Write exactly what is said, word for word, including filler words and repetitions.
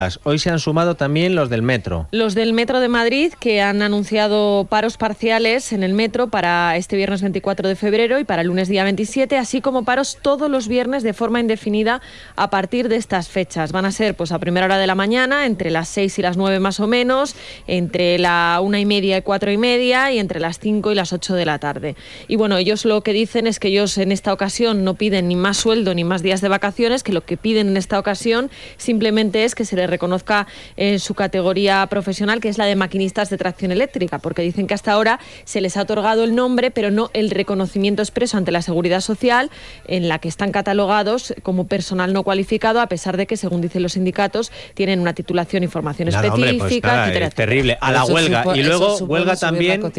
Hoy se han sumado también los del metro. Los del Metro de Madrid, que han anunciado paros parciales en el metro para este viernes veinticuatro de febrero y para el lunes día veintisiete, así como paros todos los viernes de forma indefinida a partir de estas fechas. Van a ser pues a primera hora de la mañana, entre las seis y las nueve más o menos, entre la una y media y cuatro y media y entre las cinco y las ocho de la tarde. Y bueno, ellos lo que dicen es que ellos en esta ocasión no piden ni más sueldo ni más días de vacaciones, que lo que piden en esta ocasión simplemente es que se les reconozca en su categoría profesional, que es la de maquinistas de tracción eléctrica, porque dicen que hasta ahora se les ha otorgado el nombre, pero no el reconocimiento expreso ante la Seguridad Social, en la que están catalogados como personal no cualificado, a pesar de que, según dicen los sindicatos, tienen una titulación y formación Nada, específica, hombre, pues nada, etcétera, es terrible. A la Eso huelga. supo- y luego eso supone huelga subir la también...